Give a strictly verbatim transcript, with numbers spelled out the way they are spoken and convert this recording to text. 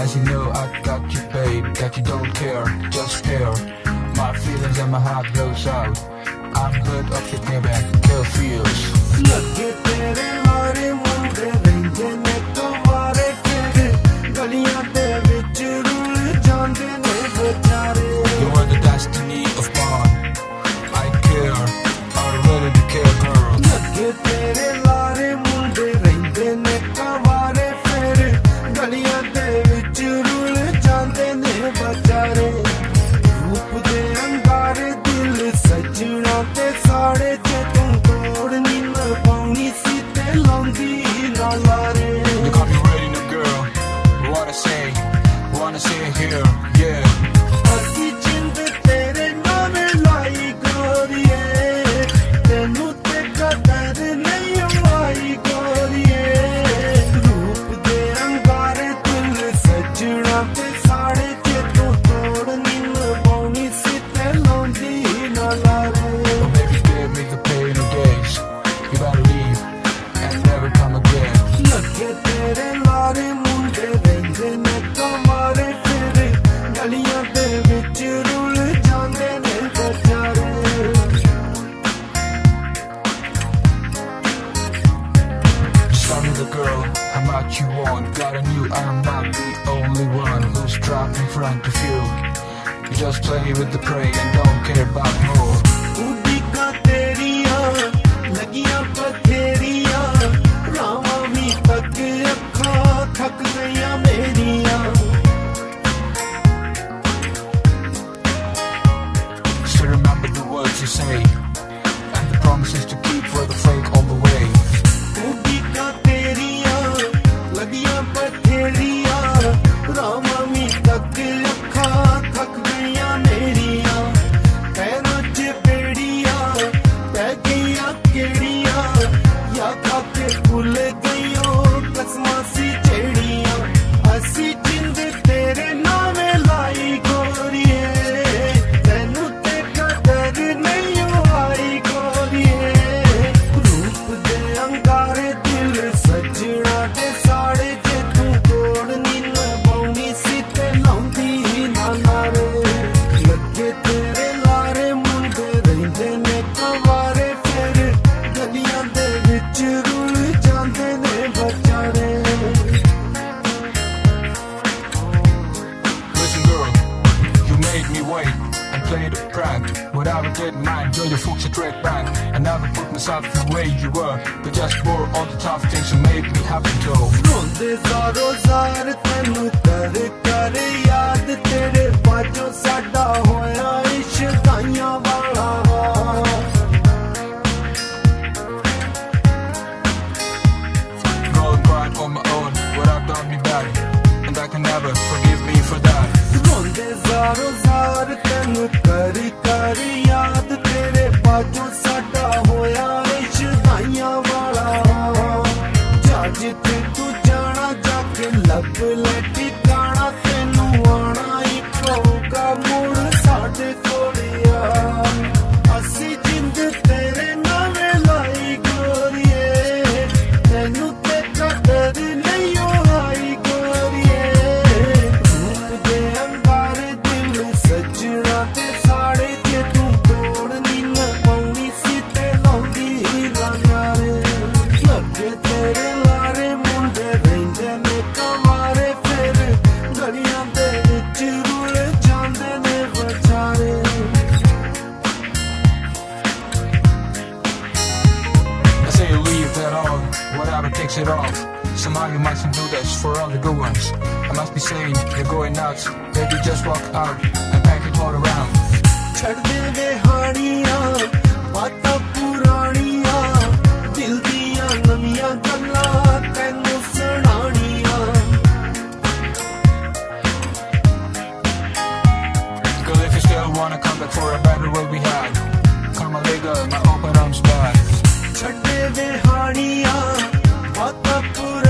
Cause you know I got you, babe, that you don't care, just care. My feelings and my heart goes out. I'm good up to give back, kill feels. लगे तेरे मारे मुंडे रहंदे ने कवारे तेरे गलियां दे विच rule जांदे ने बेचारे. You are the destiny of mine. I care, I really do care, girl. लगे तेरे लारे मुंडे रहंदे ने कवारे तेरे गलियां दे विच रुल जांदे ने बेचारे. रूप दे अंगारे दिल सजना ते साड़े ते तू तोड़नी न पाउनी सी ते लौंदी ना लारे. You got me ready now, girl. Wanna say, wanna say it here, yeah. असी जिंद तेरे नामे लाई गोरिए तेनू ते कदर नहीं आई गोरिए. रूप दे अंगारे दिल सजना ते साड़े ते तू तोड़नी न पाउनी सी ते लौंदी ना लारे. Oh, baby, give me the pain of days. You better leave and never come again. लगे तेरे लारे मुंडे रहंदे ने कवारे तेरे गलियां दे विच रुल जांदे ने बेचारे. Just tell me the girl, how much you want. Got a new, I'm not the only one who's trapped in front of you. You just play with the prey and don't care about more. उड़ीका तेरियां लगियां बथेरियां रावां भी तक अखां थक गईयां मेरियां. Still remember the words you say and the promises to keep for the fake all the way. उड़ीका तेरियां लगियां बथेरियां रावां भी तक अखां थक गईयां मेरियां. पैरां च बेड़ियां पै गईयां केड़ियां या खाके भुल गईयो कसमां सी जेड़ियां. असी जिंद तेरे नामे लाई गोरिए तैनू ते कदर नहीं आई गोरिए. रूप दे अंगारे दिल सजना ते साड़े जे तू तोड़नी न पाउनी सी ते लौंदी ना लारे. लगे तेरे लारे मुंडे रहंदे ने कवारे फेर गलियां दे विच रुल जांदे ने बेचारे. Listen, girl, you made me wait and played a prank. But I didn't mind, girl, you fucked straight back. I never put myself the way you were, but just for all the tough things you made me happy to. रोंदे ज़ारो ज़ार तैनू कर कर याद तेरे बाजों साडा होया इश्काइयां वाला. Go and cry on my own, what I've done me bad, and I can never forgive me for that. रोंदे ज़ारो ज़ार तैनू कर कर याद तेरे बाजों साडा होया इश्काइयां वाला. जा जिथे तू जाना जाके लब ले ठिकाना तैनू आना ही पऊगा मुड़ साडे कोलिया. असी जिंद तेरे नामे लाई गोरिए तैनू ते कदर नहीं आई गोरिए. रूप दे अंगारे दिल सजना ते साड़े जे तू तोड़नी न पाउनी सी ते लौंदी ना लारे. लगे तेरे लारे मुंडे रहंदे ने कवारे फेर गलियां दे विच रुल जांदे ने बेचारे. I say you leave that on, whatever takes it off. Somehow you mustn't do this for all the good ones. I must be saying you're going nuts, baby, just walk out and pack it all around. छड़ दे वे हानियां बातां पुरानियां दिल दियां नवियां गल्लां तैनू सुनानियां. Girl, if you still wanna come back for a better world we had, come on, let go, my open arms wide. छड़ दे वे हानियां बातां पुरानियां